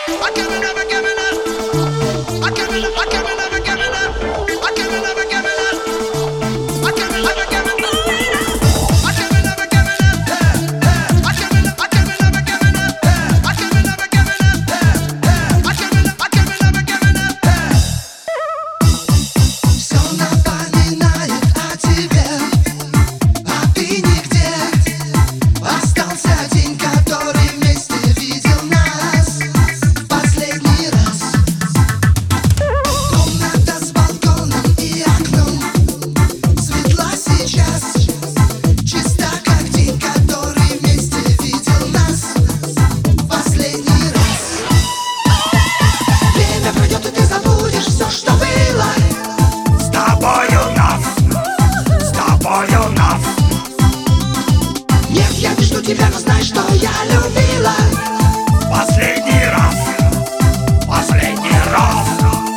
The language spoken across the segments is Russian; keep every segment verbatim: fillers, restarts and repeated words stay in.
тебя, но знай, что я любила. Последний раз, последний раз.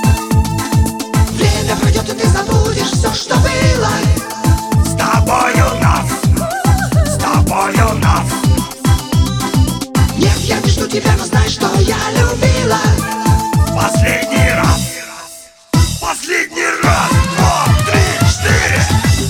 Время пройдет, и ты забудешь все, что было. С тобою нас, с тобою нас. Нет, я не жду тебя, но знай, что я любила. Последний раз, последний раз. Два, три, четыре.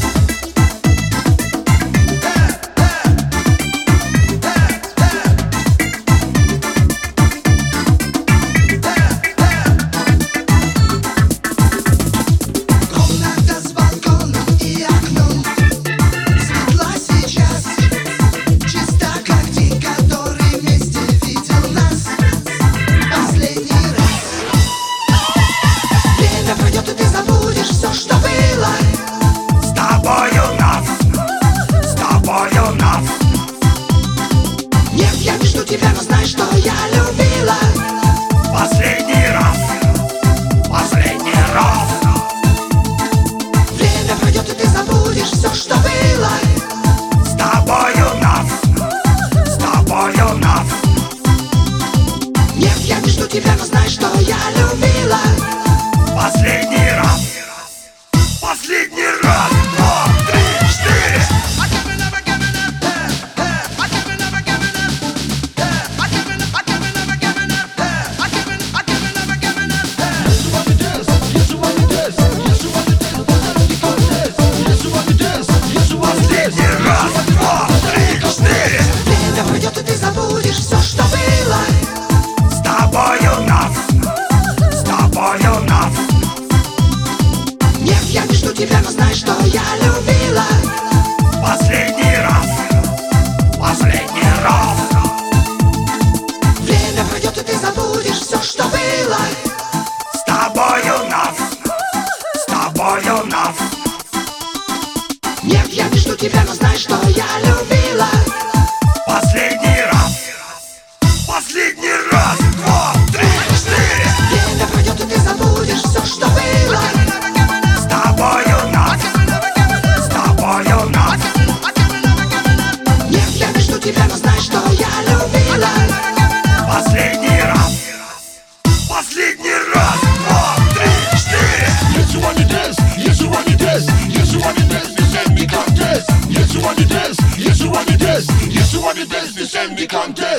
Все, что было. С тобою нас, с тобою нас. Нет, я не жду тебя, но знай, что я любила. Последний раз, последний раз. Время пройдет, и ты забудешь все, что было. С тобою нас, с тобою нас. Нет, я не жду тебя, но знай, что я любила. Последний раз, последний раз. Два, три, четыре. Последний раз. Два, три, четыре. Время пройдет, и ты забудешь все, что было. С тобою нас, с тобою нас. Нет, я не жду тебя, но знай, что я любила. Последний раз, последний раз. Время пройдет, и ты забудешь все, что было. С тобою нас, с тобою нас. Нет, я не жду тебя, но знай, что я любила. Последний раз, последний раз. Два, три, четыре. Время пройдет, и ты забудешь все, что было. С тобою нас, с тобою нас. Нет, я не жду тебя, но знай, что я любила. Последний раз, последний раз. Два, три, четыре. Yes, you wanna dance, yes, you wanna dance, yes, you wanna dance, this ain't me contest. Yes, you wanna dance, yes, you wanna dance, yes, you wanna dance, this ain't me contest.